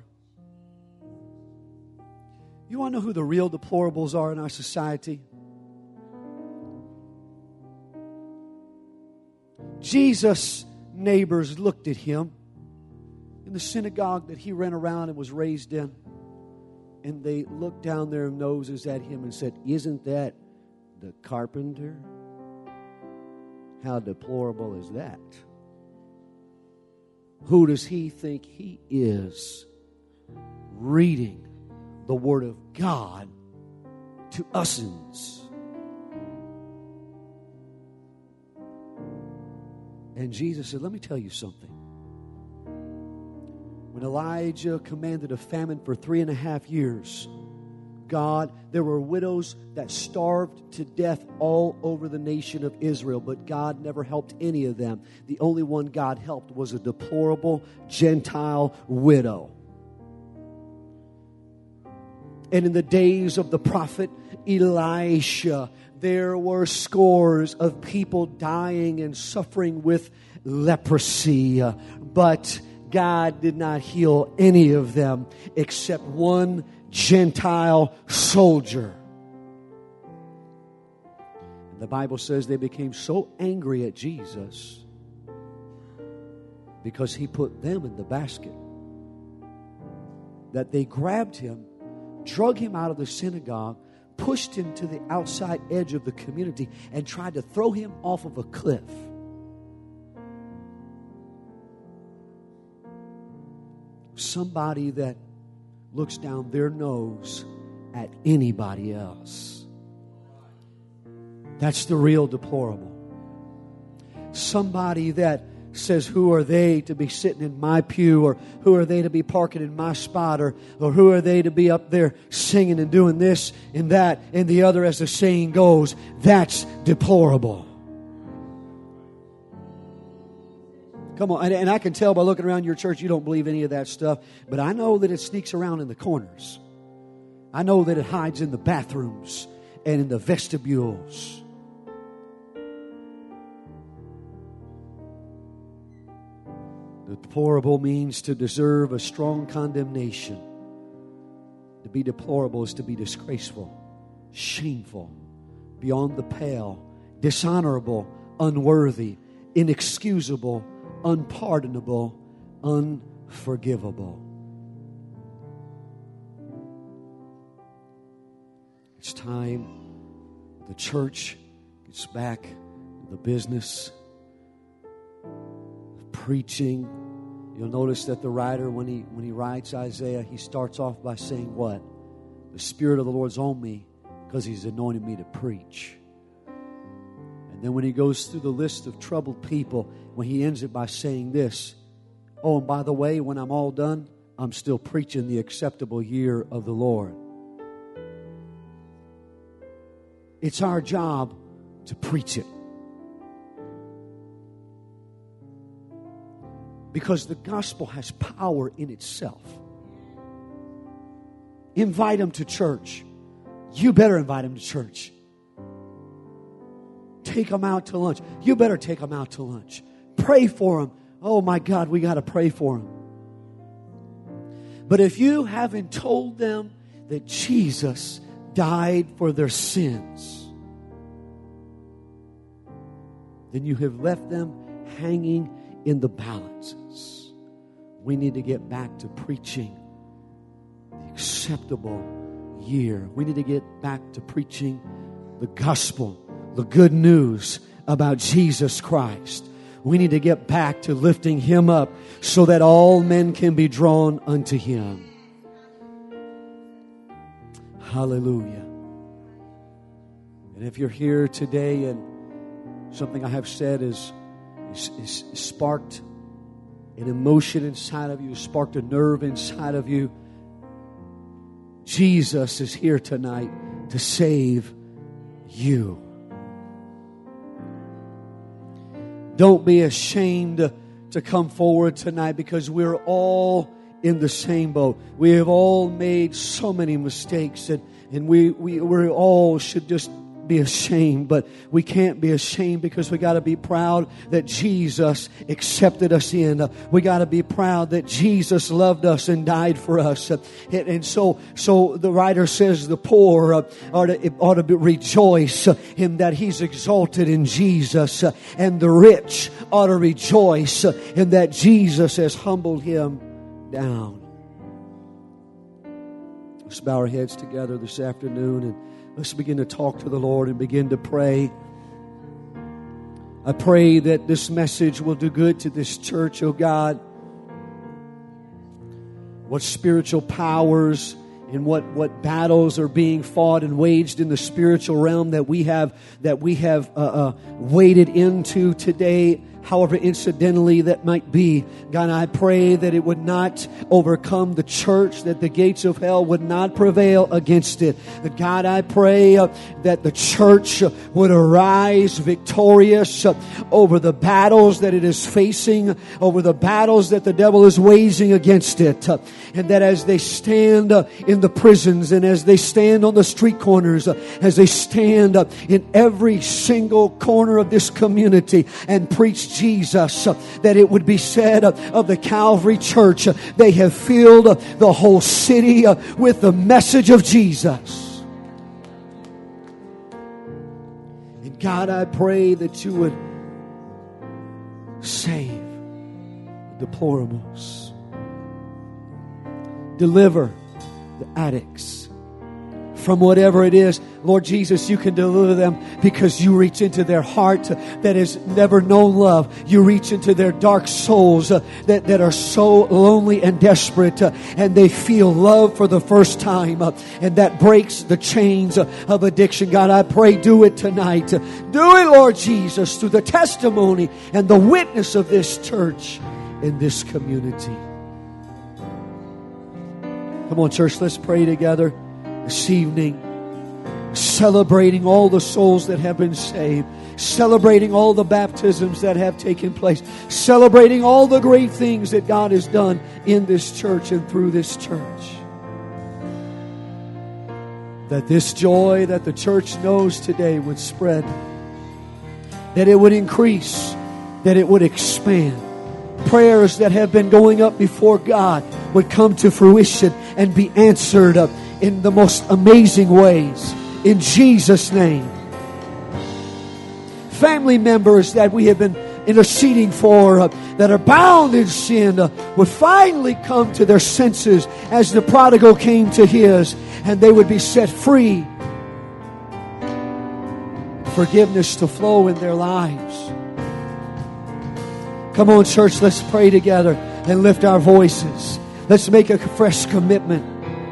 You want to know who the real deplorables are in our society? Jesus' neighbors looked at him in the synagogue that he ran around and was raised in, and they looked down their noses at him and said, "Isn't that the carpenter? How deplorable is that? Who does he think he is, reading the Word of God to us'ns?" And Jesus said, let me tell you something. When Elijah commanded a famine for 3.5 years, there were widows that starved to death all over the nation of Israel, but God never helped any of them. The only one God helped was a deplorable Gentile widow. And in the days of the prophet Elisha, there were scores of people dying and suffering with leprosy, but God did not heal any of them except one Gentile soldier. And the Bible says they became so angry at Jesus because he put them in the basket that they grabbed him, drug him out of the synagogue, pushed him to the outside edge of the community, and tried to throw him off of a cliff. Somebody that looks down their nose at anybody else. That's the real deplorable. Somebody that says, who are they to be sitting in my pew, or who are they to be parking in my spot, or who are they to be up there singing and doing this and that and the other, as the saying goes. That's deplorable. Come on, and I can tell by looking around your church you don't believe any of that stuff, but I know that it sneaks around in the corners. I know that it hides in the bathrooms and in the vestibules. Deplorable means to deserve a strong condemnation. To be deplorable is to be disgraceful, shameful, beyond the pale, dishonorable, unworthy, inexcusable, unpardonable, unforgivable. It's time the church gets back to the business of preaching. You'll notice that the writer, when he writes Isaiah, he starts off by saying what? The Spirit of the Lord's on me because He's anointed me to preach. And then when he goes through the list of troubled people, when he ends it by saying this, oh, and by the way, when I'm all done, I'm still preaching the acceptable year of the Lord. It's our job to preach it. Because the gospel has power in itself. Invite them to church. You better invite them to church. Take them out to lunch. You better take them out to lunch. Pray for them. Oh my God, we got to pray for them. But if you haven't told them that Jesus died for their sins, then you have left them hanging in the balances. We need to get back to preaching the acceptable year. We need to get back to preaching the gospel, the good news about Jesus Christ. We need to get back to lifting Him up so that all men can be drawn unto Him. Hallelujah. And if you're here today and something I have said is sparked an emotion inside of you, sparked a nerve inside of you, Jesus is here tonight to save you. Don't be ashamed to come forward tonight, because we're all in the same boat. We have all made so many mistakes, and we all should just be ashamed, but we can't be ashamed, because we got to be proud that Jesus accepted us in. We got to be proud that Jesus loved us and died for us. And so the writer says the poor ought to rejoice in that He's exalted in Jesus, and the rich ought to rejoice in that Jesus has humbled him down. Let's bow our heads together this afternoon and let's begin to talk to the Lord and begin to pray. I pray that this message will do good to this church, oh God. What spiritual powers and what battles are being fought and waged in the spiritual realm that we have waded into today, however incidentally that might be. God, I pray that it would not overcome the church, that the gates of hell would not prevail against it. God, I pray that the church would arise victorious over the battles that it is facing, over the battles that the devil is waging against it. And that as they stand in the prisons, and as they stand on the street corners, as they stand in every single corner of this community and preach Jesus, that it would be said of the Calvary Church, they have filled the whole city with the message of Jesus. And God, I pray that you would save the deplorables, deliver the addicts from whatever it is. Lord Jesus, you can deliver them because you reach into their heart that has never known love. You reach into their dark souls that are so lonely and desperate, and they feel love for the first time, and that breaks the chains of addiction. God, I pray, do it tonight. Do it, Lord Jesus, through the testimony and the witness of this church in this community. Come on, church, let's pray together this evening, celebrating all the souls that have been saved, celebrating all the baptisms that have taken place, celebrating all the great things that God has done in this church and through this church. That this joy that the church knows today would spread, that it would increase, that it would expand. Prayers that have been going up before God would come to fruition and be answered in the most amazing ways. In Jesus' name. Family members that we have been interceding for that are bound in sin would finally come to their senses as the prodigal came to his, and they would be set free. Forgiveness to flow in their lives. Come on, church, let's pray together and lift our voices. Let's make a fresh commitment.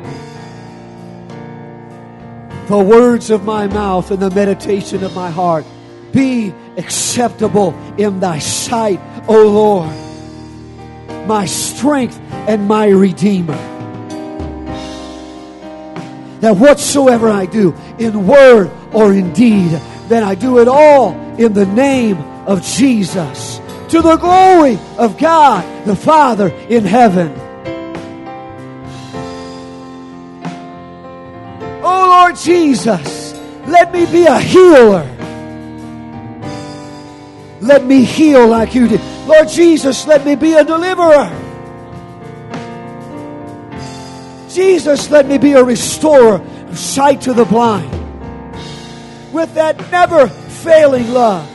The words of my mouth and the meditation of my heart be acceptable in thy sight, O Lord, my strength and my Redeemer. That whatsoever I do, in word or in deed, that I do it all in the name of Jesus, to the glory of God the Father in heaven. Oh Lord Jesus, let me be a healer. Let me heal like you did. Lord Jesus, let me be a deliverer. Jesus, let me be a restorer of sight to the blind. With that never failing love.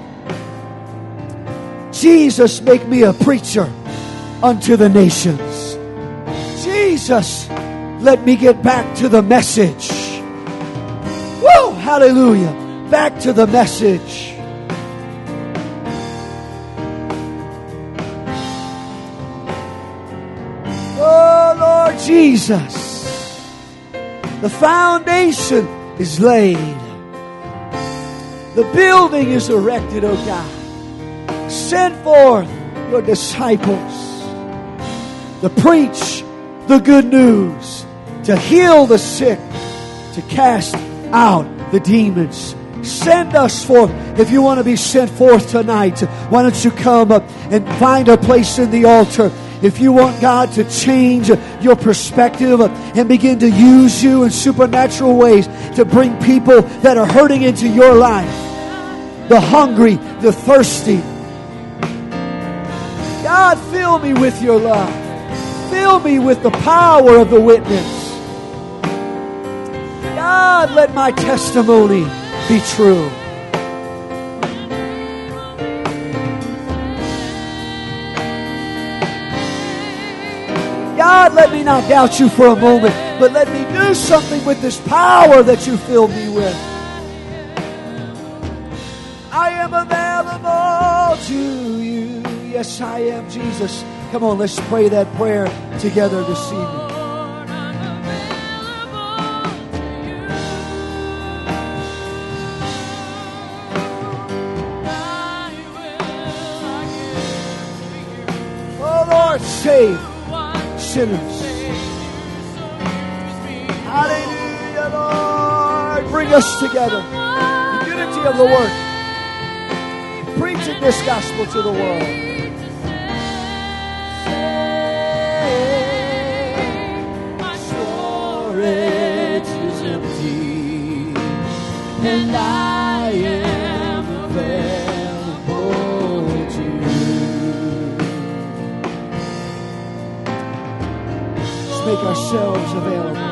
Jesus, make me a preacher unto the nations. Jesus, let me get back to the message. Woo! Hallelujah. Back to the message. Oh, Lord Jesus. The foundation is laid. The building is erected, oh God. Send forth your disciples to preach the good news, to heal the sick, to cast out the demons. Send us forth. If you want to be sent forth tonight, why don't you come up and find a place in the altar? If you want God to change your perspective and begin to use you in supernatural ways to bring people that are hurting into your life, the hungry, the thirsty. God, fill me with your love. Fill me with the power of the witness. God, let my testimony be true. God, let me not doubt you for a moment, but let me do something with this power that you filled me with. I am available to you. Yes, I am, Jesus. Come on, let's pray that prayer together this evening. Oh, Lord, save sinners. Hallelujah, Lord. Bring us together. The unity of the work. Preaching this gospel to the world. My storage is empty, and I am available to you. Let's make ourselves available.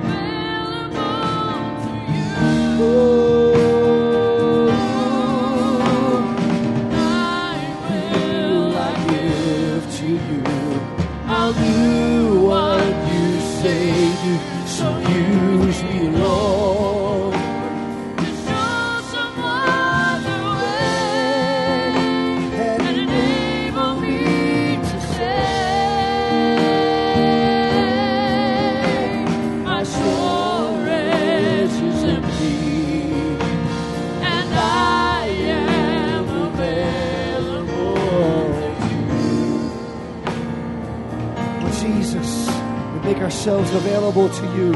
I'll do what you say do, so use me, Lord, to show someone the way and enable me to say, my storage is empty, and I am available. Jesus, we make ourselves available to you.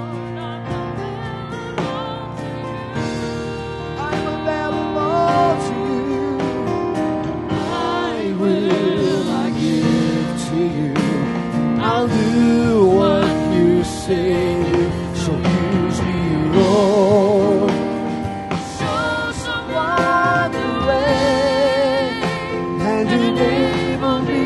I'm available to you. I will, I give to you. I'll do what you say, so use me, Lord. Show someone the way and enable me